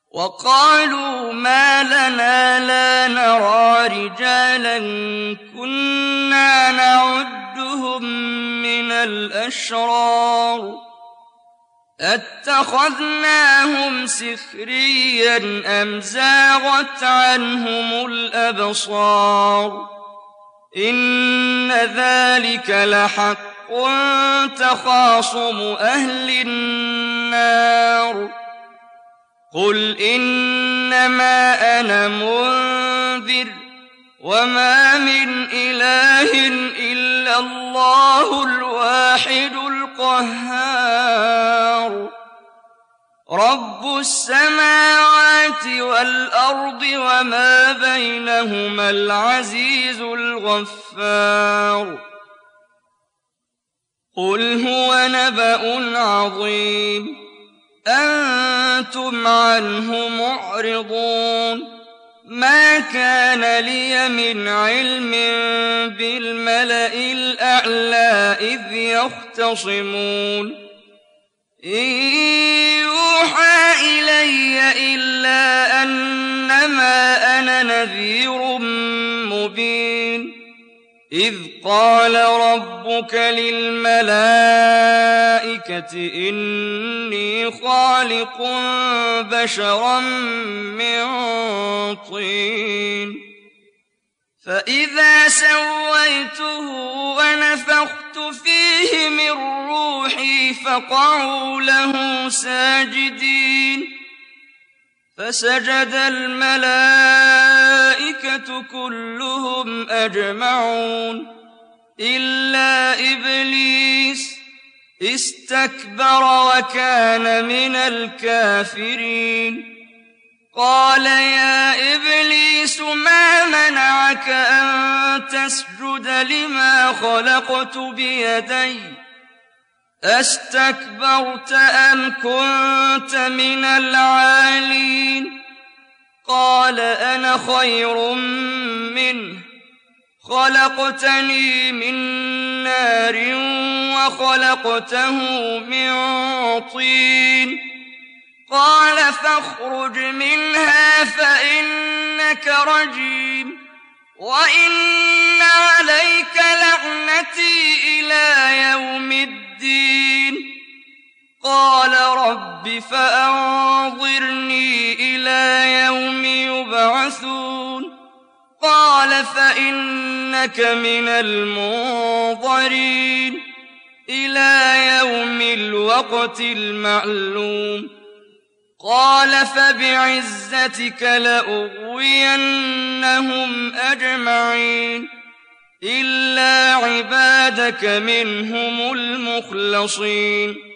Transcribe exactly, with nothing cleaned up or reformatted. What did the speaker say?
وقالوا ما لنا لا نرى رجالا كنا نعدهم من الأشرار أتخذناهم سخريا أم زاغت عنهم الأبصار إن ذلك لحق تخاصم أهل النار قل إنما أنا منذر وما من إله إلا الله الواحد القهار رب السماوات والأرض وما بينهما العزيز الغفار قل هو نبأ عظيم أنتم عنه معرضون ما كان لي من علم بالملأ الأعلى إذ يختصمون إن يوحى إلي إلا أنما أنا نذير مبين إذ قال ربك للملائكة إني خالق بشرا من طين فإذا سويته ونفخت فيه من روحي فقعوا له ساجدين فسجد الملائكة كلهم أجمعون إلا إبليس استكبر وكان من الكافرين قال يا إبليس ما منعك أن تسجد لما خلقت بيدي أستكبرت أم كنت من العالين قال أنا خير منه خلقتني من نار وخلقته من طين قال فاخرج منها فإنك رجيم وإن عليك لعنتي إلى يوم الدين قال رب فأنظرني إلى يوم يبعثون قال فإنك من المنظرين إلى يوم الوقت المعلوم قال فبعزتك لأغوينهم أجمعين إلا عبادك منهم المخلصين